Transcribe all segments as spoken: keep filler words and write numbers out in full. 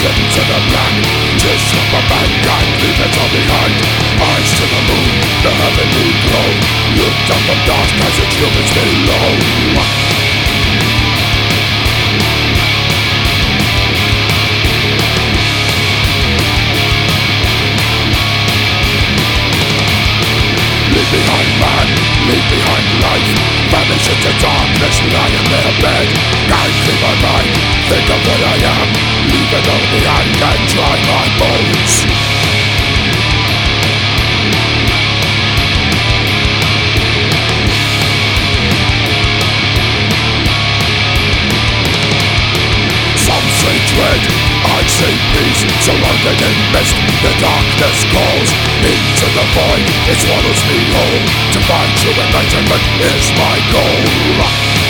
into the black. Discover mankind, leave it all behind. Eyes to the moon, the heavenly glow. Look down from dark skies at humans below. Leave behind man, leave behind life. Vanish into darkness, lie in their bed. Guide through my mind, think of what I am. Leave it all behind and dry my bones. Some say dread, I say peace. Surrounded in mist, the darkness calls. Into the void, it swallows me whole. To find true enlightenment is my goal.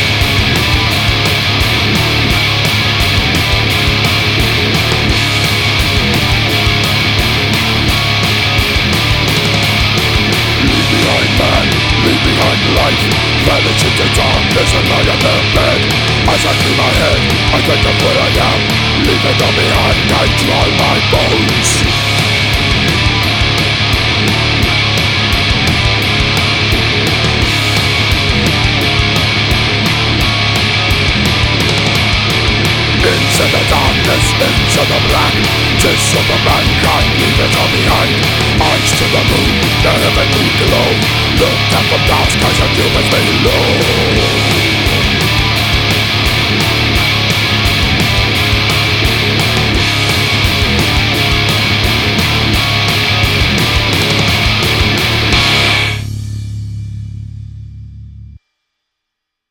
Leave behind man, leave behind life. Vanish into darkness and lie on the bed. As I clear my head, I think of where I am. Leave it all behind and dry my bones. Into the darkness, into the black. Discover mankind, leave it all behind. Eyes to the moon, the heavenly glow. Look down from dark skies and humans below.